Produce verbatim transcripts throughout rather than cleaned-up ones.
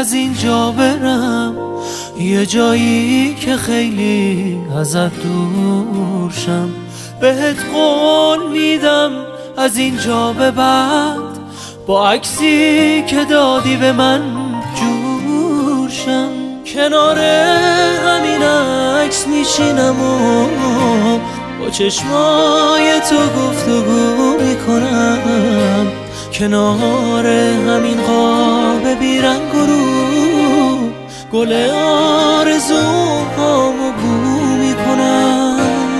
از اینجا برم یه جایی که خیلی ازت دور شم. بهت قول میدم از اینجا به بعد با عکسی که دادی به من جور شم. کنار همین عکس میشینم و با چشمای تو گفتگو میکنم. کنار همین قاب بیرنگ و رو گل آرزوهامو بو میکنم.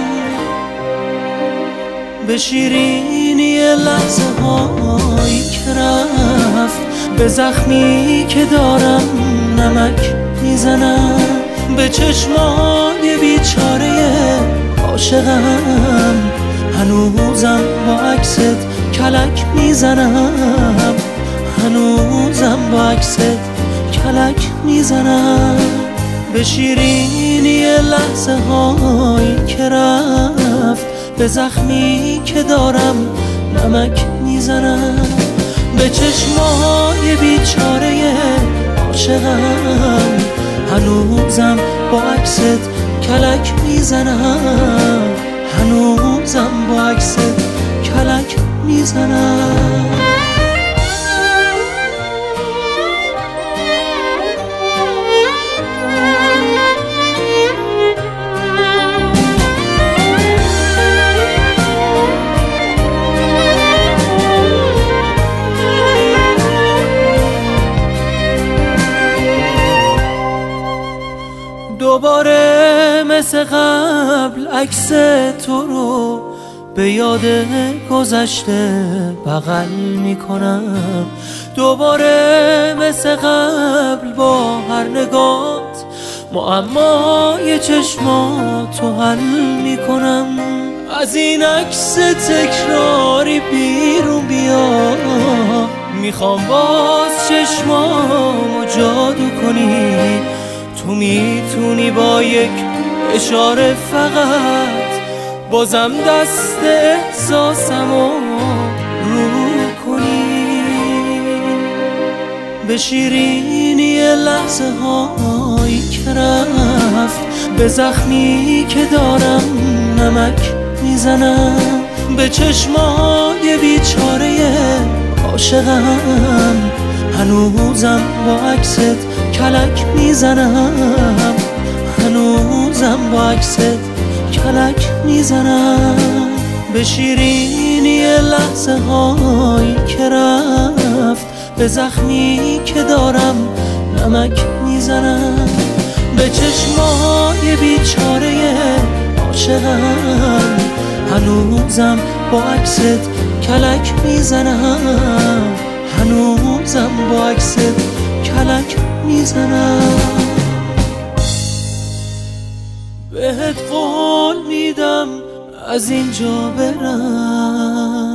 به شیرینی لحظه هایی که رفت به زخمی که دارم نمک میزنم. به چشمای بیچاره عاشقم هنوزم با عکست کلک میزنم. هنوزم با عکست کلک میزنم. به شیرینی لحظه هایی که رفت به زخمی که دارم نمک میزنم. به چشمای بیچاره عاشقم هنوزم با عکست کلک میزنم. هنوزم با عکست کلک میزنم. دوباره مثل قبل عکس تو رو به یاد گذشته بغل میکنم. دوباره مثل قبل با هر نگات معمای چشماتو حل میکنم. از این عکس تکراری بیرون بیا، میخوام باز چشمامو جادو کنی. تو میتونی با یک اشاره فقط بازم دست احساسمو رو کنی. به شیرینی لحظه هایی که رفت به زخمی که دارم نمک میزنم. به چشمای بیچاره عاشقم هنوزم با عکست کلک میزنم. هنوزم با عکست کلک میزنم. به شیرینی لحظه هایی که رفت به زخمی که دارم نمک میزنم. به چشمای بیچاره عاشقم هنوزم با عکست کلک میزنم. هنوزم با عکست کلک میزنم. بهت قول میدم از اینجا برم